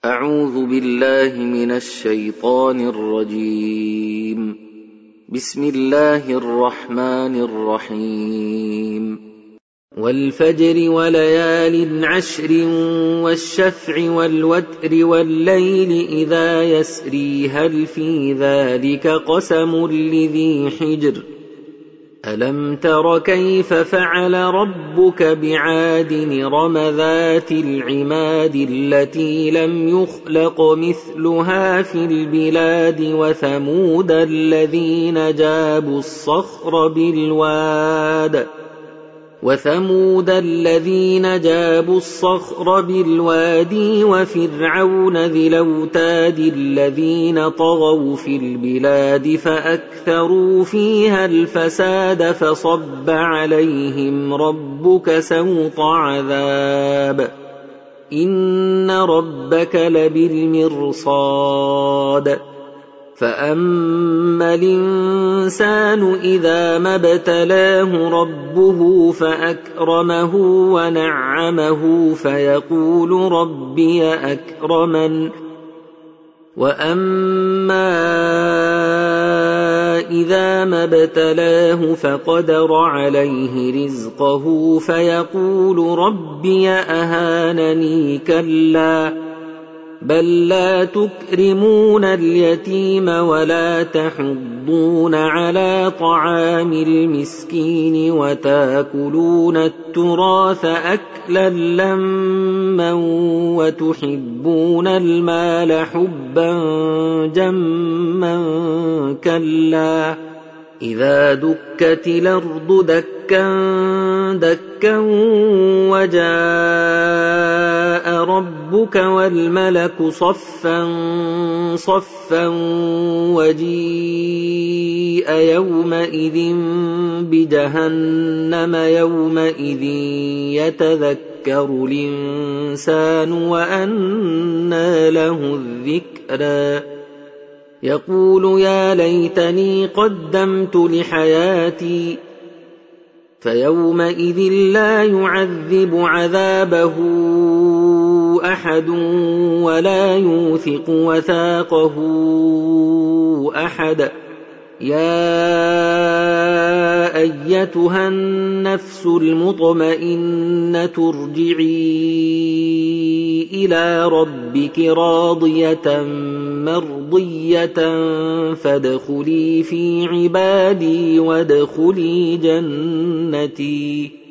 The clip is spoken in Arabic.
أعوذ بالله من الشيطان الرجيم. بسم الله الرحمن الرحيم. والفجر وليال عشر والشفع والوتر والليل إذا يسري هل في ذلك قسم لذي حجر ألم تر كيف فعل ربك بعاد إرم ذات العماد التي لم يخلق مثلها في البلاد وثمود الذين جابوا الصخر بالوادي وفرعون ذي الأوتاد الذين طغوا في البلاد فأكثروا فيها الفساد فصب عليهم ربك سوط عذاب إن ربك لبالمرصاد فأما الإنسان إذا ما ابتلاه ربه فأكرمه ونعمه فيقول ربي أكرمن وأما إذا ما ابتلاه فقدر عليه رزقه فيقول ربي أهانني كلا بل لا تكرمون اليتيم ولا تحضون على طعام المسكين وتاكلون التراث أكلا لما وتحبون المال حبا جما كلا إذا دكت الأرض دكا دكا وجاء ربك والملك صفا صفا وجيء يومئذ بجهنم يومئذ يتذكر الإنسان وأنى له الذكرى يقول يا ليتني قدمت لحياتي فيومئذ لا يعذب عذابه أحد ولا يوثق وثاقه أحد يا أيتها النفس المطمئنة ارجعي إلى ربك راضية مرضية فادخلي في عبادي وادخلي جنتي